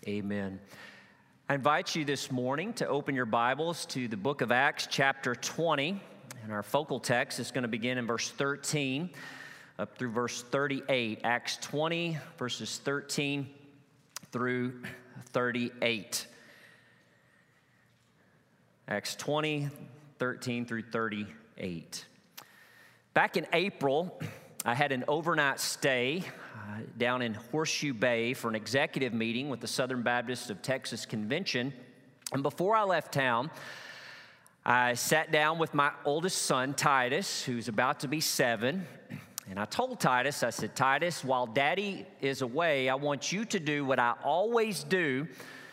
Amen. I invite you this morning to open your Bibles to the book of Acts, chapter 20. And our focal text is going to begin in verse 13 up through verse 38. Acts 20, verses 13 through 38. Acts 20, 13 through 38. Back in April, I had an overnight stay down in Horseshoe Bay for an executive meeting with the Southern Baptists of Texas Convention. And before I left town, I sat down with my oldest son, Titus, who's about to be 7. And I told Titus, I said, Titus, while Daddy is away, I want you to do what I always do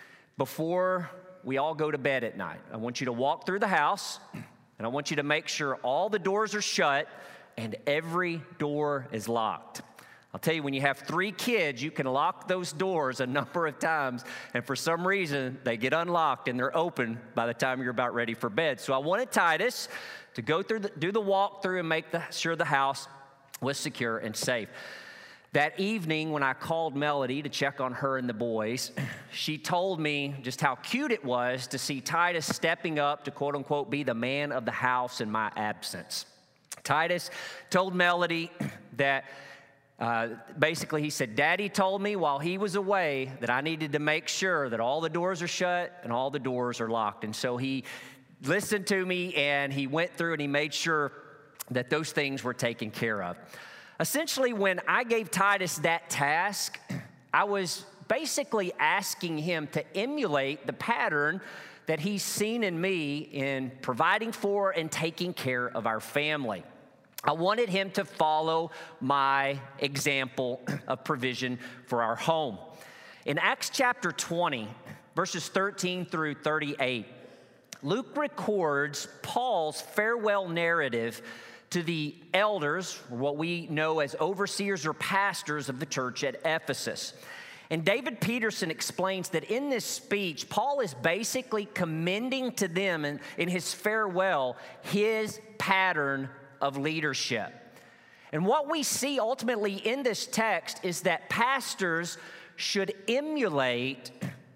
before we all go to bed at night. I want you to walk through the house, and I want you to make sure all the doors are shut and every door is locked. I'll tell you, when you have 3 kids, you can lock those doors a number of times, and for some reason, they get unlocked and they're open by the time you're about ready for bed. So I wanted Titus to go through, do the walkthrough and make sure the house was secure and safe. That evening, when I called Melody to check on her and the boys, she told me just how cute it was to see Titus stepping up to, quote unquote, be the man of the house in my absence. Titus told Melody that basically, he said, Daddy told me while he was away that I needed to make sure that all the doors are shut and all the doors are locked. And so he listened to me, and he went through and he made sure that those things were taken care of. Essentially, when I gave Titus that task, I was basically asking him to emulate the pattern that he's seen in me in providing for and taking care of our family. I wanted him to follow my example of provision for our home. In Acts chapter 20, verses 13 through 38, Luke records Paul's farewell narrative to the elders, what we know as overseers or pastors of the church at Ephesus. And David Peterson explains that in this speech, Paul is basically commending to them in his farewell his pattern of leadership. And what we see ultimately in this text is that pastors should emulate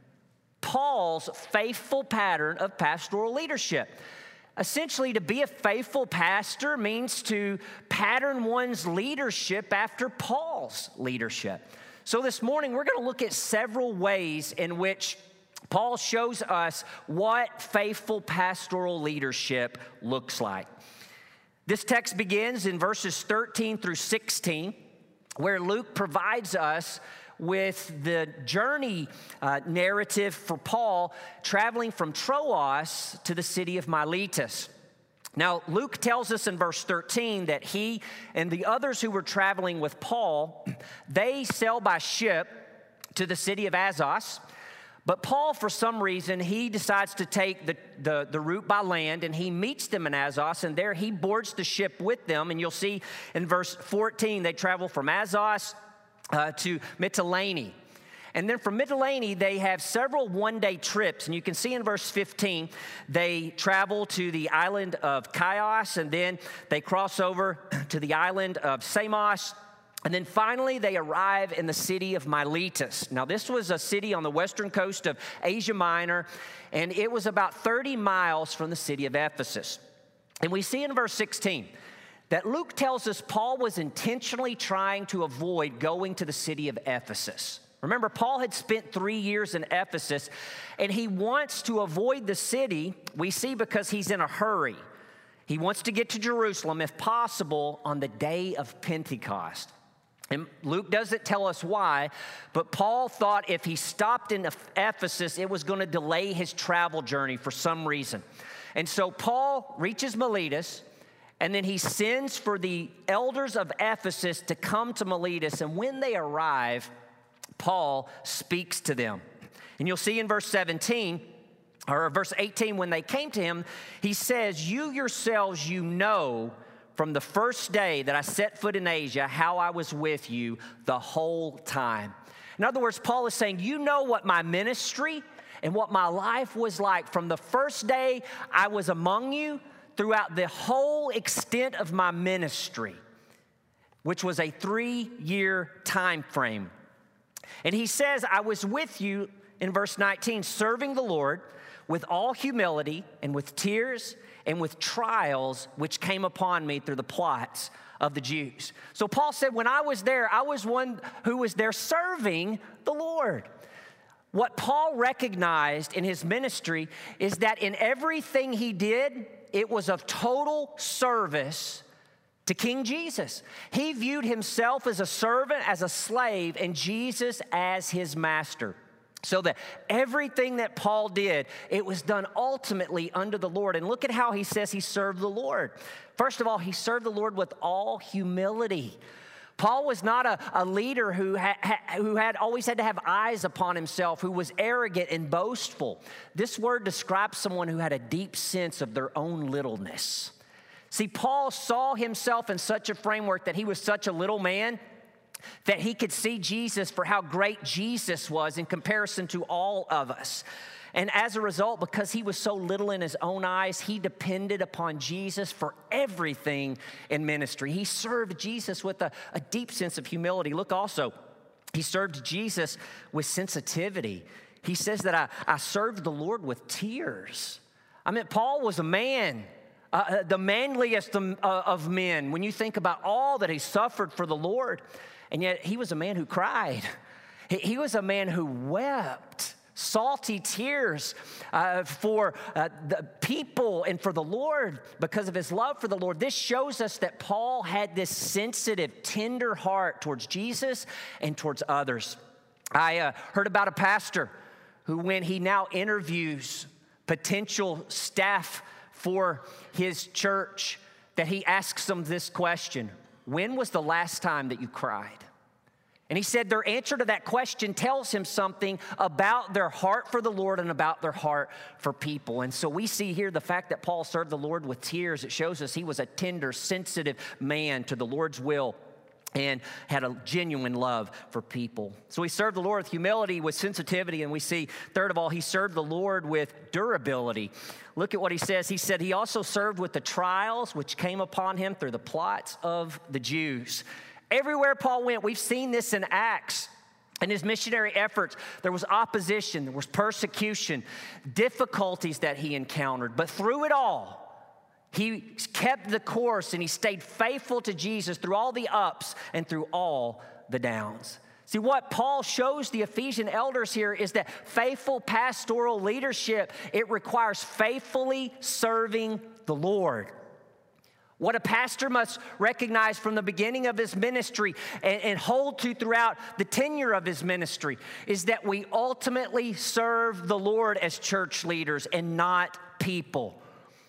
Paul's faithful pattern of pastoral leadership. Essentially, to be a faithful pastor means to pattern one's leadership after Paul's leadership. So this morning, we're going to look at several ways in which Paul shows us what faithful pastoral leadership looks like. This text begins in verses 13 through 16, where Luke provides us with the journey narrative for Paul traveling from Troas to the city of Miletus. Now, Luke tells us in verse 13 that he and the others who were traveling with Paul, they sail by ship to the city of Assos. But Paul, for some reason, he decides to take the route by land, and he meets them in Assos, and there he boards the ship with them. And you'll see in verse 14, they travel from Assos to Mytilene. And then from Mytilene, they have several one-day trips. And you can see in verse 15, they travel to the island of Chios, and then they cross over to the island of Samos. And then finally, they arrive in the city of Miletus. Now, this was a city on the western coast of Asia Minor, and it was about 30 miles from the city of Ephesus. And we see in verse 16 that Luke tells us Paul was intentionally trying to avoid going to the city of Ephesus. Remember, Paul had spent 3 years in Ephesus, and he wants to avoid the city, we see, because he's in a hurry. He wants to get to Jerusalem, if possible, on the day of Pentecost. And Luke doesn't tell us why, but Paul thought if he stopped in Ephesus, it was going to delay his travel journey for some reason. And so Paul reaches Miletus, and then he sends for the elders of Ephesus to come to Miletus. And when they arrive, Paul speaks to them. And you'll see in verse 17, or verse 18, when they came to him, he says, you yourselves, you know, from the first day that I set foot in Asia, how I was with you the whole time. In other words, Paul is saying, you know what my ministry and what my life was like from the first day I was among you throughout the whole extent of my ministry, which was a 3-year time frame. And he says, I was with you in verse 19, serving the Lord with all humility and with tears and with trials which came upon me through the plots of the Jews. So Paul said, when I was there, I was one who was there serving the Lord. What Paul recognized in his ministry is that in everything he did, it was of total service to King Jesus. He viewed himself as a servant, as a slave, and Jesus as his master. So that everything that Paul did, it was done ultimately under the Lord. And look at how he says he served the Lord. First of all, he served the Lord with all humility. Paul was not a leader who had always had to have eyes upon himself, who was arrogant and boastful. This word describes someone who had a deep sense of their own littleness. See, Paul saw himself in such a framework that he was such a little man that he could see Jesus for how great Jesus was in comparison to all of us. And as a result, because he was so little in his own eyes, he depended upon Jesus for everything in ministry. He served Jesus with a deep sense of humility. Look also, he served Jesus with sensitivity. He says that I served the Lord with tears. I mean, Paul was a man. The manliest of men, when you think about all that he suffered for the Lord. And yet he was a man who cried. He was a man who wept salty tears for the people and for the Lord because of his love for the Lord. This shows us that Paul had this sensitive, tender heart towards Jesus and towards others. I heard about a pastor who, when he now interviews potential staff for his church, that he asks them this question: when was the last time that you cried? And he said their answer to that question tells him something about their heart for the Lord and about their heart for people. And so we see here the fact that Paul served the Lord with tears. It shows us he was a tender, sensitive man to the Lord's will and had a genuine love for people. So he served the Lord with humility, with sensitivity, and we see, third of all, he served the Lord with durability. Look at what he says. He said he also served with the trials which came upon him through the plots of the Jews. Everywhere Paul went, we've seen this in Acts. In his missionary efforts, there was opposition, there was persecution, difficulties that he encountered. But through it all, he kept the course and he stayed faithful to Jesus through all the ups and through all the downs. See, what Paul shows the Ephesian elders here is that faithful pastoral leadership, it requires faithfully serving the Lord. What a pastor must recognize from the beginning of his ministry and hold to throughout the tenure of his ministry is that we ultimately serve the Lord as church leaders and not people.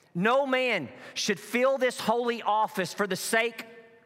No man should fill this holy office for the sake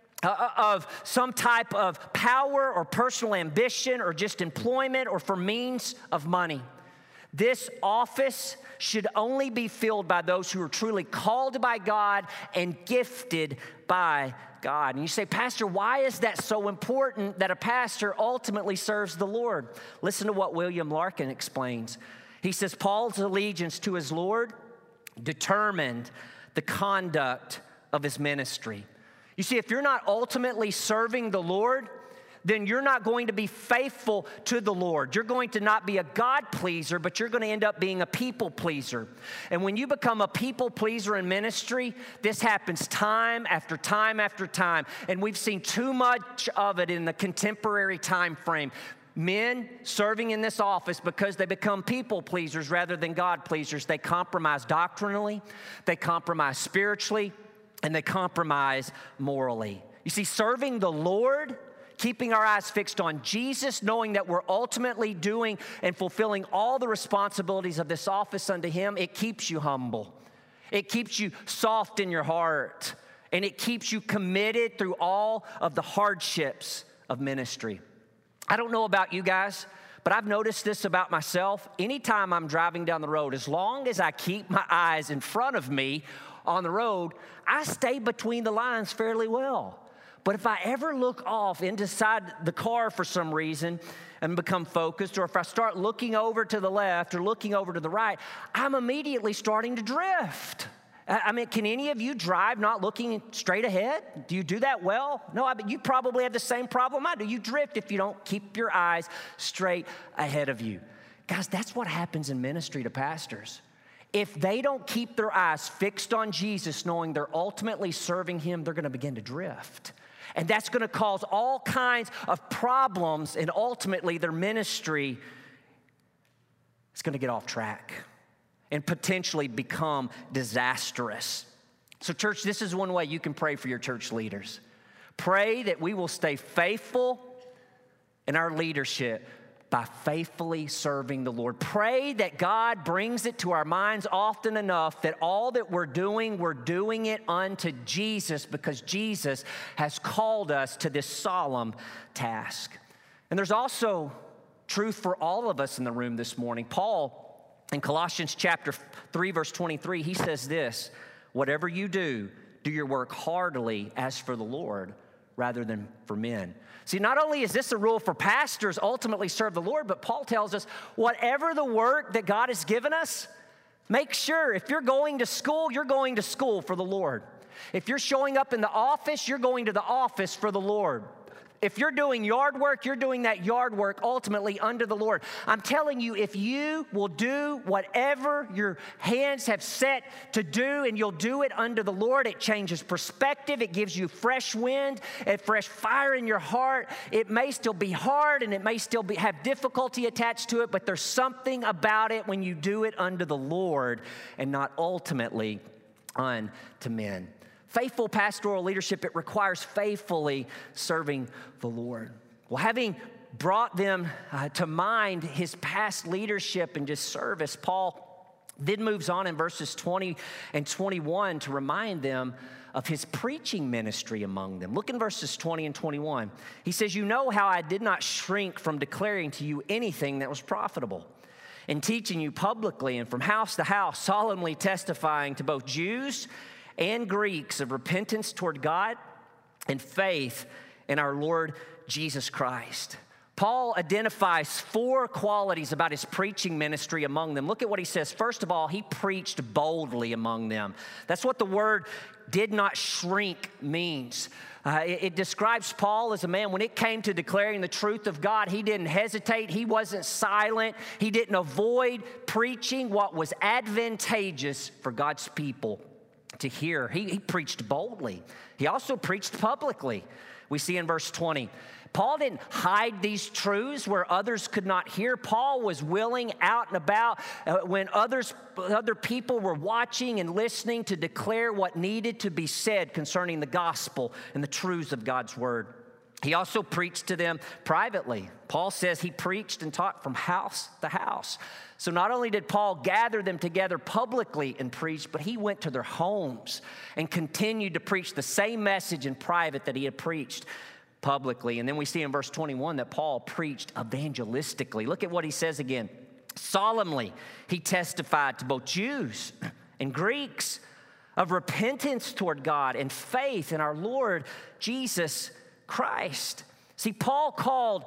of some type of power or personal ambition or just employment or for means of money. This office should only be filled by those who are truly called by God and gifted by God. And you say, Pastor, why is that so important that a pastor ultimately serves the Lord? Listen to what William Larkin explains. He says, Paul's allegiance to his Lord determined the conduct of his ministry. You see, if you're not ultimately serving the Lord, then you're not going to be faithful to the Lord. You're going to not be a God pleaser, but you're going to end up being a people pleaser. And when you become a people pleaser in ministry, this happens time after time after time. And we've seen too much of it in the contemporary time frame. Men serving in this office because they become people pleasers rather than God pleasers. They compromise doctrinally, they compromise spiritually, and they compromise morally. You see, serving the Lord, keeping our eyes fixed on Jesus, knowing that we're ultimately doing and fulfilling all the responsibilities of this office unto Him, it keeps you humble. It keeps you soft in your heart. And it keeps you committed through all of the hardships of ministry. I don't know about you guys, but I've noticed this about myself. Anytime I'm driving down the road, as long as I keep my eyes in front of me on the road, I stay between the lines fairly well. But if I ever look off inside the car for some reason and become focused, or if I start looking over to the left or looking over to the right, I'm immediately starting to drift. I mean, can any of you drive not looking straight ahead? Do you do that well? No, I mean, you probably have the same problem I do. You drift if you don't keep your eyes straight ahead of you. Guys, that's what happens in ministry to pastors. If they don't keep their eyes fixed on Jesus, knowing they're ultimately serving him, they're going to begin to drift. And that's going to cause all kinds of problems, and ultimately their ministry is going to get off track and potentially become disastrous. So church, this is one way you can pray for your church leaders. Pray that we will stay faithful in our leadership by faithfully serving the Lord. Pray that God brings it to our minds often enough that all that we're doing it unto Jesus, because Jesus has called us to this solemn task. And there's also truth for all of us in the room this morning. Paul, in Colossians chapter 3, verse 23, he says this, whatever you do your work heartily as for the Lord rather than for men. See, not only is this a rule for pastors ultimately serve the Lord, but Paul tells us whatever the work that God has given us, make sure if you're going to school for the Lord. If you're showing up in the office, you're going to the office for the Lord. If you're doing yard work, you're doing that yard work ultimately under the Lord. I'm telling you, if you will do whatever your hands have set to do and you'll do it under the Lord, it changes perspective. It gives you fresh wind and fresh fire in your heart. It may still be hard and it may still have difficulty attached to it, but there's something about it when you do it under the Lord and not ultimately unto men. Faithful pastoral leadership, it requires faithfully serving the Lord. Well, having brought them to mind his past leadership and just service, Paul then moves on in verses 20 and 21 to remind them of his preaching ministry among them. Look in verses 20 and 21. He says, you know how I did not shrink from declaring to you anything that was profitable, in teaching you publicly and from house to house, solemnly testifying to both Jews and Greeks of repentance toward God and faith in our Lord Jesus Christ. Paul identifies 4 qualities about his preaching ministry among them. Look at what he says. First of all, he preached boldly among them. That's what the word did not shrink means. It describes Paul as a man, when it came to declaring the truth of God, he didn't hesitate. He wasn't silent. He didn't avoid preaching what was advantageous for God's people to hear. He preached boldly. He also preached publicly. We see in verse 20, Paul didn't hide these truths where others could not hear. Paul was willing out and about when other people were watching and listening to declare what needed to be said concerning the gospel and the truths of God's word. He also preached to them privately. Paul says he preached and taught from house to house. So not only did Paul gather them together publicly and preach, but he went to their homes and continued to preach the same message in private that he had preached publicly. And then we see in verse 21 that Paul preached evangelistically. Look at what he says again. Solemnly, he testified to both Jews and Greeks of repentance toward God and faith in our Lord Jesus Christ. See, Paul called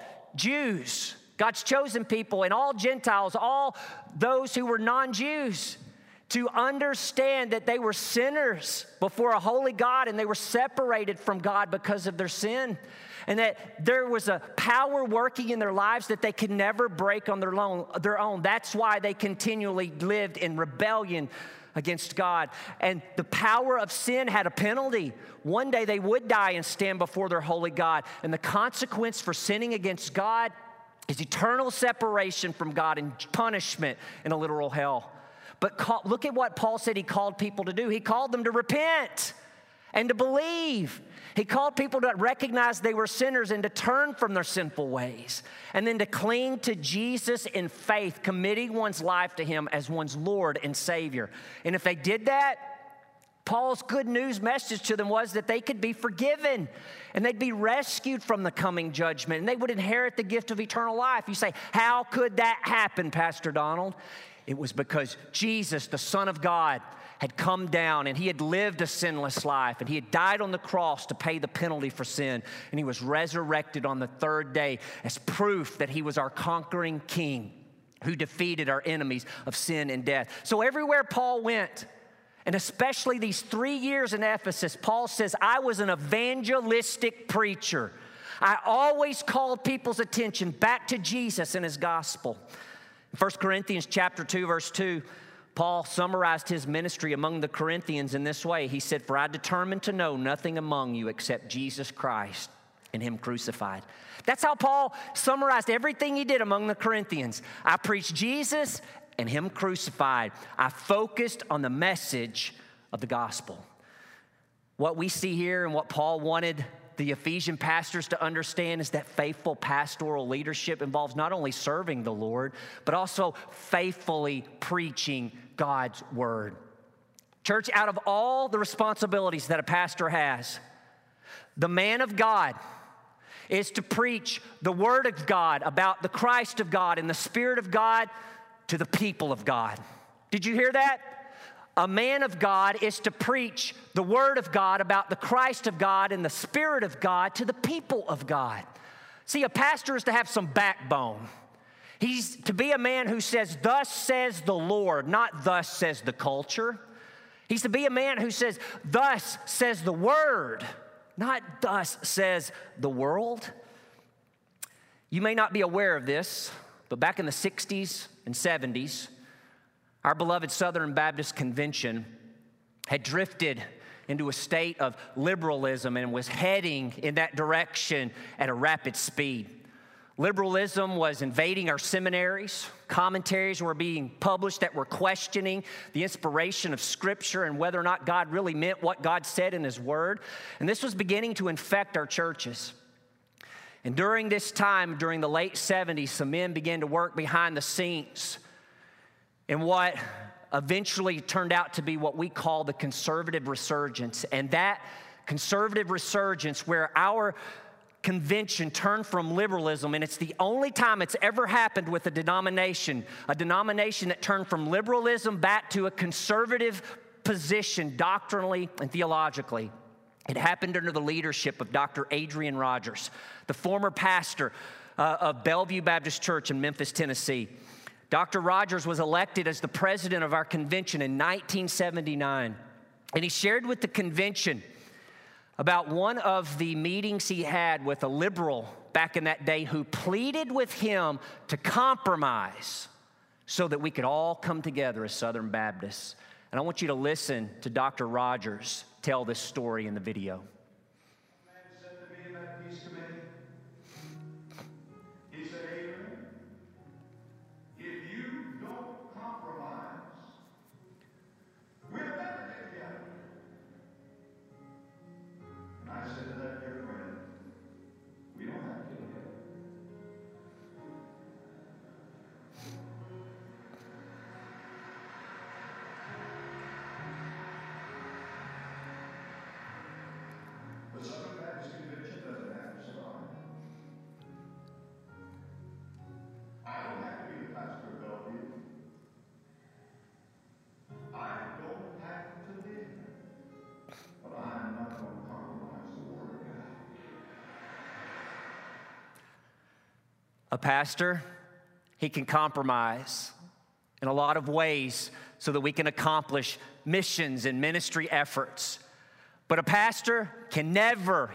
Jews, God's chosen people, and all Gentiles, all those who were non-Jews, to understand that they were sinners before a holy God and they were separated from God because of their sin, and that there was a power working in their lives that they could never break on their own. That's why they continually lived in rebellion against God. And the power of sin had a penalty. One day they would die and stand before their holy God. And the consequence for sinning against God is eternal separation from God and punishment in a literal hell. But look at what Paul said he called people to do. He called them to repent and to believe. He called people to recognize they were sinners and to turn from their sinful ways, and then to cling to Jesus in faith, committing one's life to him as one's Lord and Savior. And if they did that, Paul's good news message to them was that they could be forgiven and they'd be rescued from the coming judgment and they would inherit the gift of eternal life. You say, how could that happen, Pastor Donald? It was because Jesus, the Son of God, had come down and he had lived a sinless life and he had died on the cross to pay the penalty for sin, and he was resurrected on the 3rd day as proof that he was our conquering king who defeated our enemies of sin and death. So everywhere Paul went, and especially these 3 years in Ephesus, Paul says, I was an evangelistic preacher. I always called people's attention back to Jesus and his gospel. 1 Corinthians chapter 2, verse 2, Paul summarized his ministry among the Corinthians in this way. He said, "For I determined to know nothing among you except Jesus Christ and him crucified." That's how Paul summarized everything he did among the Corinthians. I preached Jesus and him crucified. I focused on the message of the gospel. What we see here and what Paul wanted the Ephesian pastors to understand is that faithful pastoral leadership involves not only serving the Lord, but also faithfully preaching God's word. Church, out of all the responsibilities that a pastor has, the man of God is to preach the word of God about the Christ of God and the Spirit of God to the people of God. Did you hear that? A man of God is to preach the word of God about the Christ of God and the Spirit of God to the people of God. See, a pastor is to have some backbone. He's to be a man who says, "Thus says the Lord," not "Thus says the culture." He's to be a man who says, "Thus says the word," not "Thus says the world." You may not be aware of this, but back in the 60s and 70s, our beloved Southern Baptist Convention had drifted into a state of liberalism and was heading in that direction at a rapid speed. Liberalism was invading our seminaries. Commentaries were being published that were questioning the inspiration of Scripture and whether or not God really meant what God said in His Word. And this was beginning to infect our churches. And during this time, during the late 70s, some men began to work behind the scenes in what eventually turned out to be what we call the conservative resurgence. And that conservative resurgence, where our convention turned from liberalism, and it's the only time it's ever happened with a denomination that turned from liberalism back to a conservative position doctrinally and theologically. It happened under the leadership of Dr. Adrian Rogers, the former pastor of Bellevue Baptist Church in Memphis, Tennessee. Dr. Rogers was elected as the president of our convention in 1979, and he shared with the convention about one of the meetings he had with a liberal back in that day who pleaded with him to compromise so that we could all come together as Southern Baptists. And I want you to listen to Dr. Rogers tell this story in the video. A pastor, he can compromise in a lot of ways so that we can accomplish missions and ministry efforts. But a pastor can never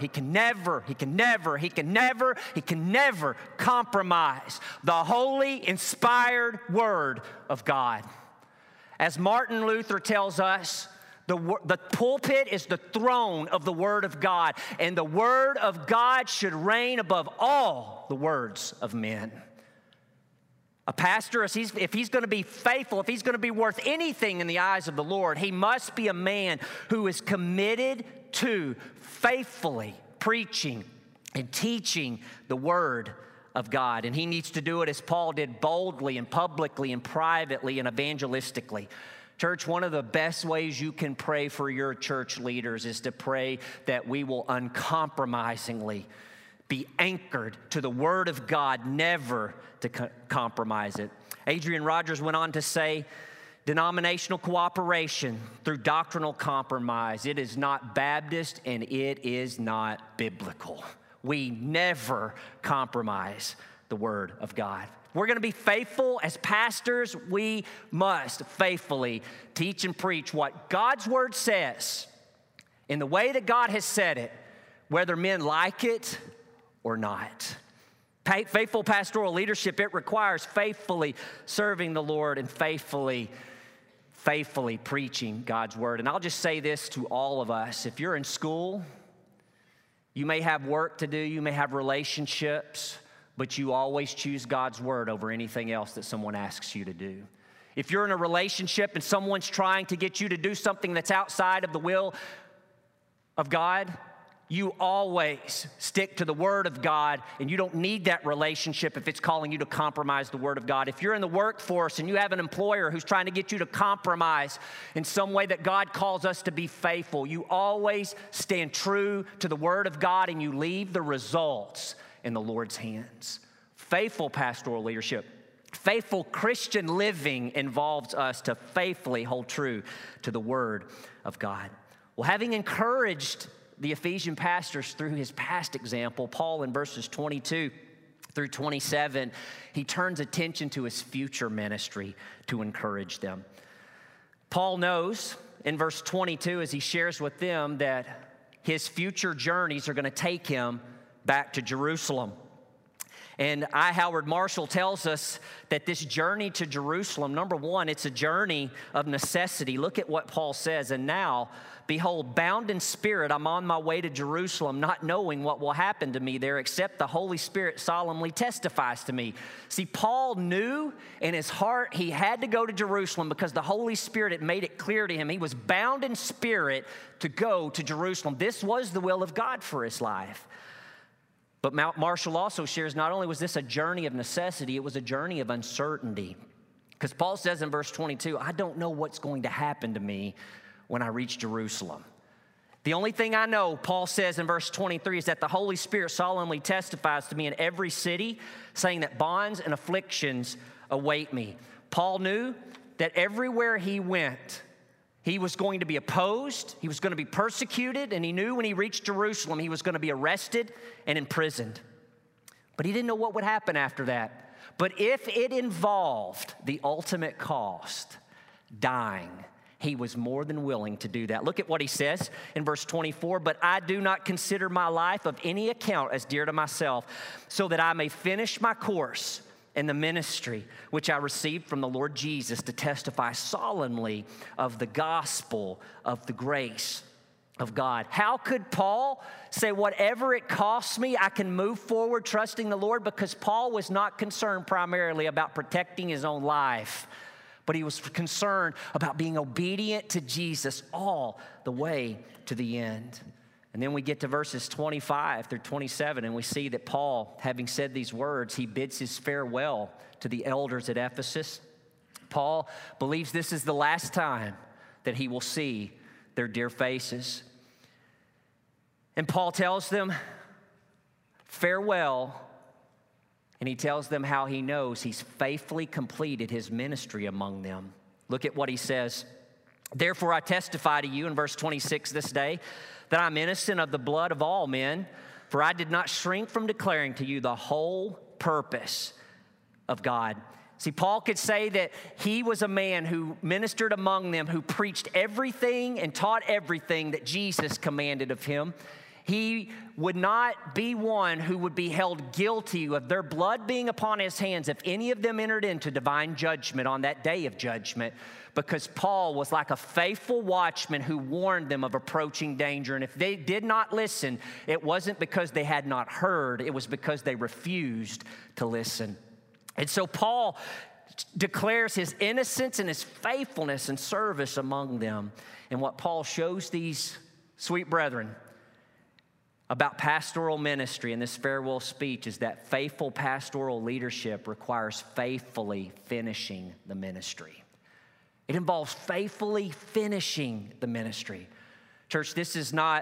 compromise the holy, inspired Word of God. As Martin Luther tells us, the pulpit is the throne of the Word of God, and the Word of God should reign above all the words of men. A pastor, if he's going to be faithful, if he's going to be worth anything in the eyes of the Lord, he must be a man who is committed to faithfully preaching and teaching the Word of God. And he needs to do it as Paul did, boldly and publicly and privately and evangelistically. Church, one of the best ways you can pray for your church leaders is to pray that we will uncompromisingly be anchored to the Word of God, never to compromise it. Adrian Rogers went on to say, denominational cooperation through doctrinal compromise, it is not Baptist and it is not biblical. We never compromise the Word of God. We're going to be faithful as pastors. We must faithfully teach and preach what God's Word says in the way that God has said it, whether men like it or not. Faithful pastoral leadership, it requires faithfully serving the Lord and faithfully preaching God's word. And I'll just say this to all of us. If you're in school, you may have work to do, you may have relationships, but you always choose God's word over anything else that someone asks you to do. If you're in a relationship and someone's trying to get you to do something that's outside of the will of God, you always stick to the Word of God, and you don't need that relationship if it's calling you to compromise the Word of God. If you're in the workforce and you have an employer who's trying to get you to compromise in some way that God calls us to be faithful, you always stand true to the Word of God, and you leave the results in the Lord's hands. Faithful pastoral leadership, faithful Christian living involves us to faithfully hold true to the Word of God. Well, having encouraged the Ephesian pastors through his past example, Paul in verses 22 through 27, he turns attention to his future ministry to encourage them. Paul knows in verse 22 as he shares with them that his future journeys are going to take him back to Jerusalem. And I. Howard Marshall tells us that this journey to Jerusalem, number one, it's a journey of necessity. Look at what Paul says. And now, behold, bound in spirit, I'm on my way to Jerusalem, not knowing what will happen to me there, except the Holy Spirit solemnly testifies to me. See, Paul knew in his heart he had to go to Jerusalem because the Holy Spirit had made it clear to him. He was bound in spirit to go to Jerusalem. This was the will of God for his life. But Marshall also shares not only was this a journey of necessity, it was a journey of uncertainty. Because Paul says in verse 22, I don't know what's going to happen to me when I reach Jerusalem. The only thing I know, Paul says in verse 23, is that the Holy Spirit solemnly testifies to me in every city, saying that bonds and afflictions await me. Paul knew that everywhere he went, he was going to be opposed, he was going to be persecuted, and he knew when he reached Jerusalem, he was going to be arrested and imprisoned. But he didn't know what would happen after that. But if it involved the ultimate cost, dying, he was more than willing to do that. Look at what he says in verse 24, but I do not consider my life of any account as dear to myself, so that I may finish my course in the ministry which I received from the Lord Jesus to testify solemnly of the gospel of the grace of God. How could Paul say, whatever it costs me, I can move forward trusting the Lord? Because Paul was not concerned primarily about protecting his own life, but he was concerned about being obedient to Jesus all the way to the end. And then we get to verses 25 through 27, and we see that Paul, having said these words, he bids his farewell to the elders at Ephesus. Paul believes this is the last time that he will see their dear faces. And Paul tells them farewell, and he tells them how he knows he's faithfully completed his ministry among them. Look at what he says. Therefore, I testify to you in verse 26 this day that I'm innocent of the blood of all men, for I did not shrink from declaring to you the whole purpose of God. See, Paul could say that he was a man who ministered among them, who preached everything and taught everything that Jesus commanded of him. He would not be one who would be held guilty of their blood being upon his hands if any of them entered into divine judgment on that day of judgment, because Paul was like a faithful watchman who warned them of approaching danger. And if they did not listen, it wasn't because they had not heard, it was because they refused to listen. And so Paul declares his innocence and his faithfulness and service among them. And what Paul shows these sweet brethren about pastoral ministry in this farewell speech is that faithful pastoral leadership requires faithfully finishing the ministry. It involves faithfully finishing the ministry. Church, this is not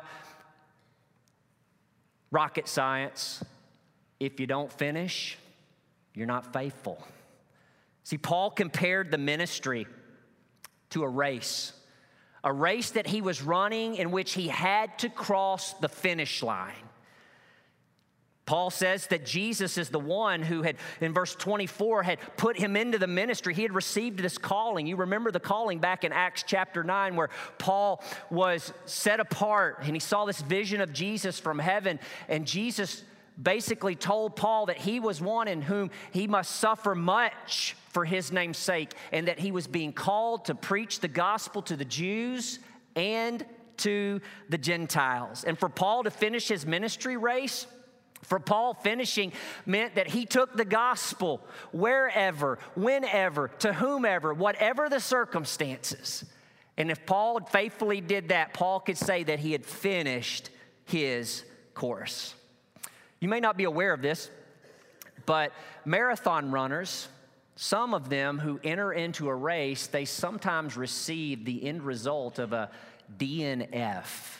rocket science. If you don't finish, you're not faithful. See, Paul compared the ministry to a race that he was running in which he had to cross the finish line. Paul says that Jesus is the one who had, in verse 24, had put him into the ministry. He had received this calling. You remember the calling back in Acts chapter 9 where Paul was set apart and he saw this vision of Jesus from heaven, and Jesus basically told Paul that he was one in whom he must suffer much for his name's sake, and that he was being called to preach the gospel to the Jews and to the Gentiles. And for Paul to finish his ministry race, for Paul, finishing meant that he took the gospel wherever, whenever, to whomever, whatever the circumstances. And if Paul faithfully did that, Paul could say that he had finished his course. You may not be aware of this, but marathon runners, some of them who enter into a race, they sometimes receive the end result of a DNF.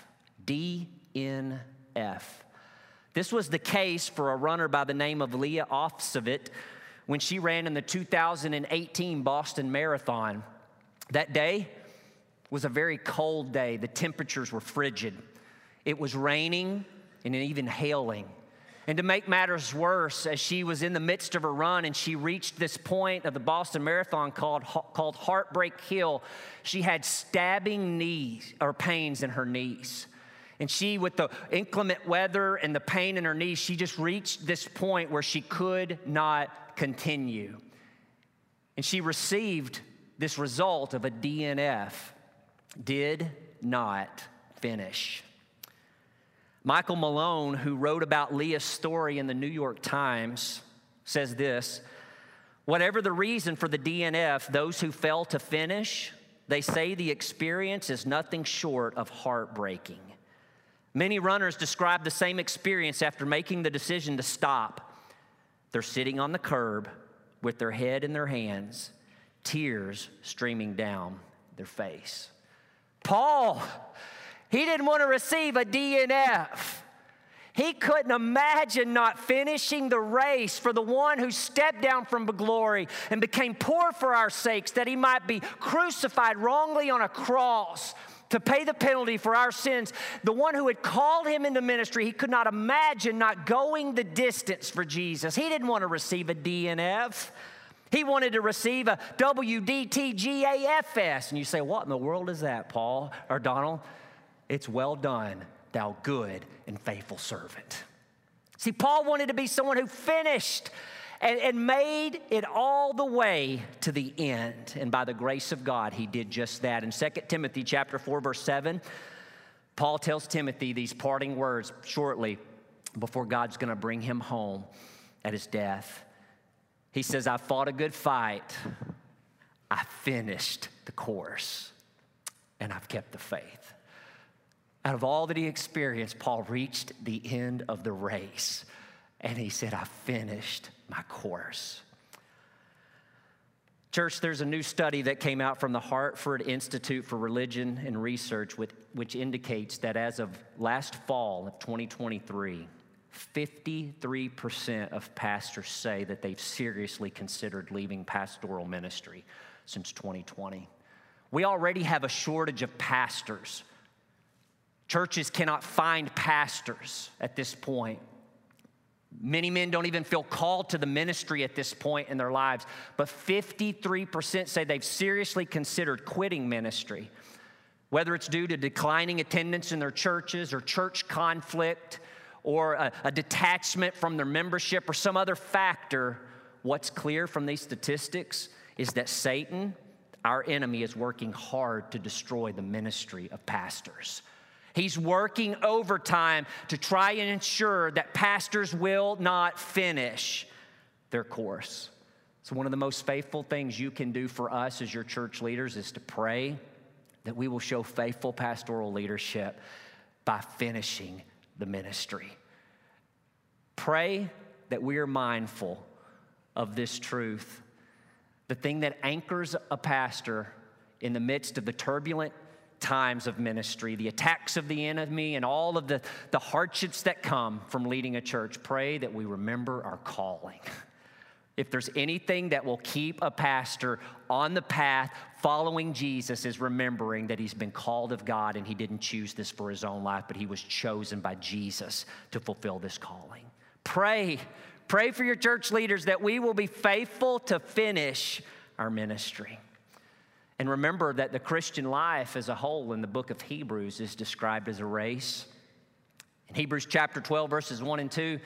DNF. This was the case for a runner by the name of Leah Offsevit when she ran in the 2018 Boston Marathon. That day was a very cold day. The temperatures were frigid. It was raining and even hailing. And to make matters worse, as she was in the midst of her run and she reached this point of the Boston Marathon called Heartbreak Hill, she had stabbing pains in her knees. And she, with the inclement weather and the pain in her knees, she just reached this point where she could not continue. And she received this result of a DNF, did not finish. Michael Malone, who wrote about Leah's story in the New York Times, says this: whatever the reason for the DNF, those who fail to finish, they say the experience is nothing short of heartbreaking. Many runners describe the same experience after making the decision to stop. They're sitting on the curb with their head in their hands, tears streaming down their face. Paul, he didn't want to receive a DNF. He couldn't imagine not finishing the race for the one who stepped down from glory and became poor for our sakes, that he might be crucified wrongly on a cross to pay the penalty for our sins. The one who had called him into ministry, he could not imagine not going the distance for Jesus. He didn't want to receive a DNF. He wanted to receive a WDTGAFS. And you say, what in the world is that, Paul or Donald? It's well done, thou good and faithful servant. See, Paul wanted to be someone who finished and made it all the way to the end. And by the grace of God, he did just that. In 2 Timothy chapter 4, verse 7, Paul tells Timothy these parting words shortly before God's going to bring him home at his death. He says, I fought a good fight. I finished the course. And I've kept the faith. Out of all that he experienced, Paul reached the end of the race. And he said, I finished my course. Church, there's a new study that came out from the Hartford Institute for Religion and Research, which indicates that as of last fall of 2023, 53% of pastors say that they've seriously considered leaving pastoral ministry since 2020. We already have a shortage of pastors. Churches cannot find pastors at this point. Many men don't even feel called to the ministry at this point in their lives, but 53% say they've seriously considered quitting ministry, whether it's due to declining attendance in their churches or church conflict or a detachment from their membership or some other factor. What's clear from these statistics is that Satan, our enemy, is working hard to destroy the ministry of pastors. He's working overtime to try and ensure that pastors will not finish their course. So one of the most faithful things you can do for us as your church leaders is to pray that we will show faithful pastoral leadership by finishing the ministry. Pray that we are mindful of this truth. The thing that anchors a pastor in the midst of the turbulent times of ministry, the attacks of the enemy, and all of the hardships that come from leading a church. Pray that we remember our calling. If there's anything that will keep a pastor on the path following Jesus, is remembering that he's been called of God and he didn't choose this for his own life, but he was chosen by Jesus to fulfill this calling. Pray for your church leaders that we will be faithful to finish our ministry. And remember that the Christian life as a whole in the book of Hebrews is described as a race. In Hebrews chapter 12, verses 1 and 2,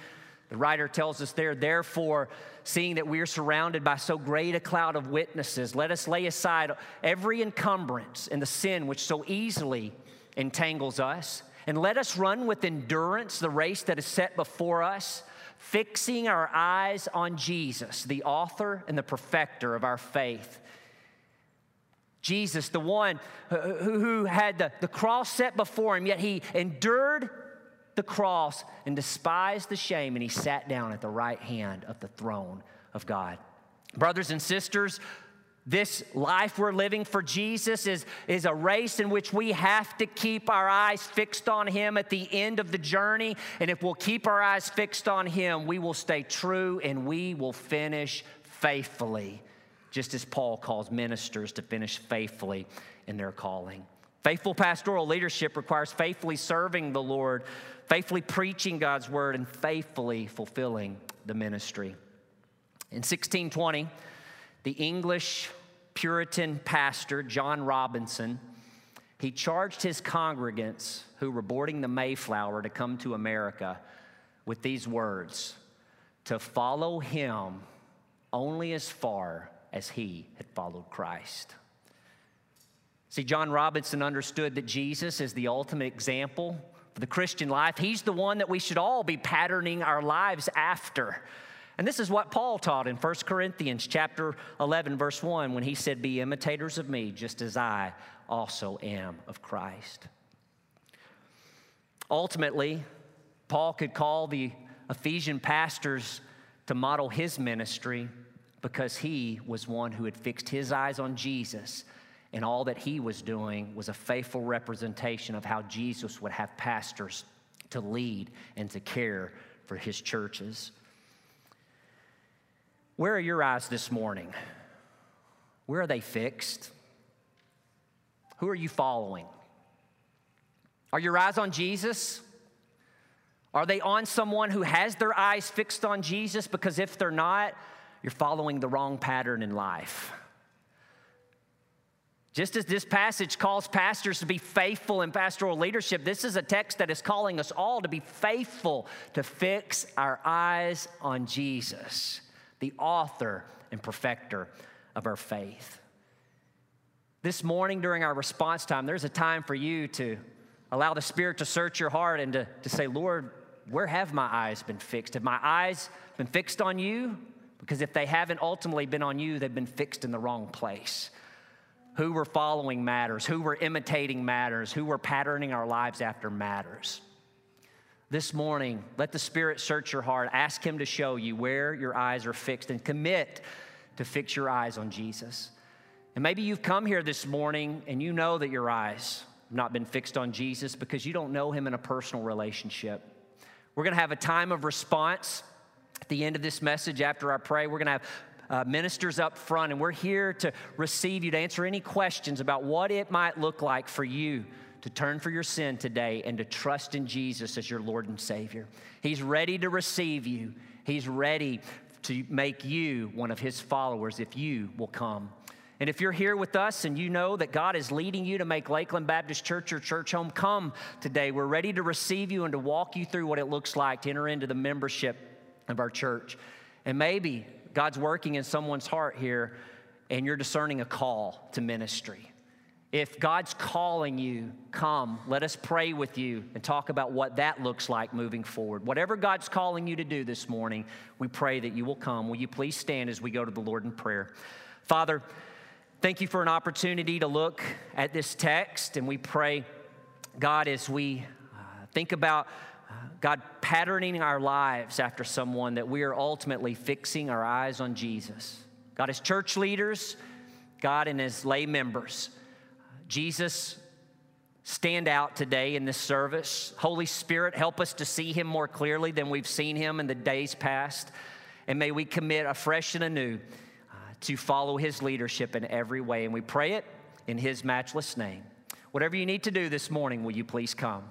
The writer tells us there, therefore, seeing that we are surrounded by so great a cloud of witnesses, let us lay aside every encumbrance and the sin which so easily entangles us, and let us run with endurance the race that is set before us, fixing our eyes on Jesus, the author and the perfecter of our faith. Jesus, the one who had the cross set before him, yet he endured the cross and despised the shame, and he sat down at the right hand of the throne of God. Brothers and sisters, this life we're living for Jesus is a race in which we have to keep our eyes fixed on him at the end of the journey. And if we'll keep our eyes fixed on him, we will stay true and we will finish faithfully, just as Paul calls ministers to finish faithfully in their calling. Faithful pastoral leadership requires faithfully serving the Lord, faithfully preaching God's word, and faithfully fulfilling the ministry. In 1620, the English Puritan pastor, John Robinson, he charged his congregants who were boarding the Mayflower to come to America with these words: to follow him only as far as he had followed Christ. See, John Robinson understood that Jesus is the ultimate example for the Christian life. He's the one that we should all be patterning our lives after. And this is what Paul taught in 1 Corinthians chapter 11, verse 1, when he said, be imitators of me, just as I also am of Christ. Ultimately, Paul could call the Ephesian pastors to model his ministry because he was one who had fixed his eyes on Jesus, and all that he was doing was a faithful representation of how Jesus would have pastors to lead and to care for his churches. Where are your eyes this morning? Where are they fixed? Who are you following? Are your eyes on Jesus? Are they on someone who has their eyes fixed on Jesus? Because if they're not, you're following the wrong pattern in life. Just as this passage calls pastors to be faithful in pastoral leadership, this is a text that is calling us all to be faithful, to fix our eyes on Jesus, the author and perfecter of our faith. This morning during our response time, there's a time for you to allow the Spirit to search your heart and to say, Lord, where have my eyes been fixed? Have my eyes been fixed on you? Because if they haven't ultimately been on you, they've been fixed in the wrong place. Who we're following matters. Who we're imitating matters. Who we're patterning our lives after matters. This morning, let the Spirit search your heart. Ask him to show you where your eyes are fixed and commit to fix your eyes on Jesus. And maybe you've come here this morning and you know that your eyes have not been fixed on Jesus because you don't know him in a personal relationship. We're going to have a time of response at the end of this message after I pray. We're going to have ministers up front, and we're here to receive you, to answer any questions about what it might look like for you to turn for your sin today and to trust in Jesus as your Lord and Savior. He's ready to receive you. He's ready to make you one of his followers if you will come. And if you're here with us and you know that God is leading you to make Lakeland Baptist Church your church home, come today. We're ready to receive you and to walk you through what it looks like to enter into the membership of our church. And maybe God's working in someone's heart here and you're discerning a call to ministry. If God's calling you, come, let us pray with you and talk about what that looks like moving forward. Whatever God's calling you to do this morning, we pray that you will come. Will you please stand as we go to the Lord in prayer? Father, thank you for an opportunity to look at this text, and we pray, God, as we think about God patterning our lives after someone, that we are ultimately fixing our eyes on Jesus. God, as church leaders, God, and as lay members, Jesus, stand out today in this service. Holy Spirit, help us to see him more clearly than we've seen him in the days past. And may we commit afresh and anew to follow his leadership in every way. And we pray it in his matchless name. Whatever you need to do this morning, will you please come?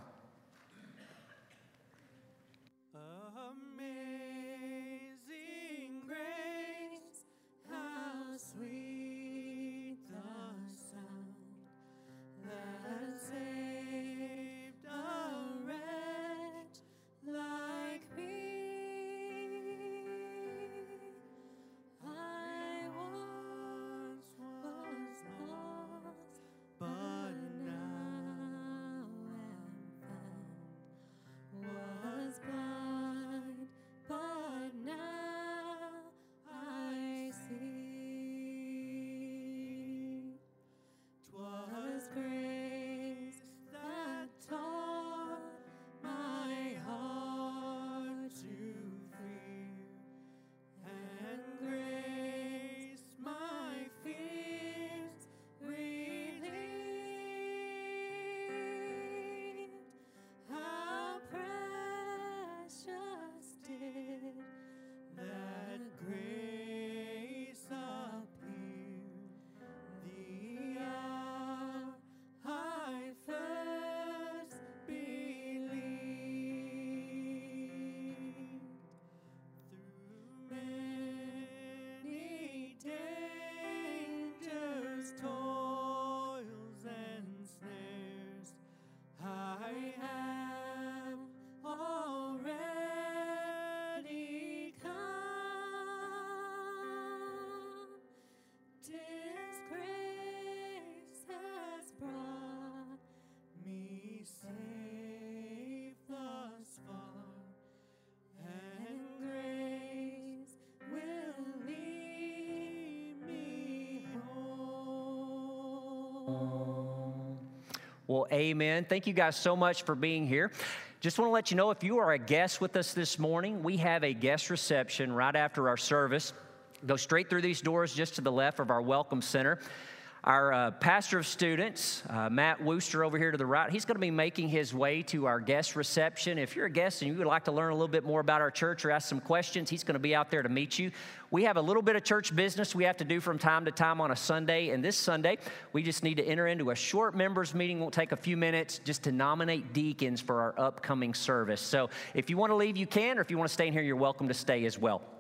Well, amen. Thank you guys so much for being here. Just want to let you know, if you are a guest with us this morning, we have a guest reception right after our service. Go straight through these doors just to the left of our Welcome Center. Our pastor of students, Matt Wooster over here to the right, he's going to be making his way to our guest reception. If you're a guest and you would like to learn a little bit more about our church or ask some questions, he's going to be out there to meet you. We have a little bit of church business we have to do from time to time on a Sunday, and this Sunday, we just need to enter into a short members meeting. We'll take a few minutes just to nominate deacons for our upcoming service. So if you want to leave, you can, or if you want to stay in here, you're welcome to stay as well.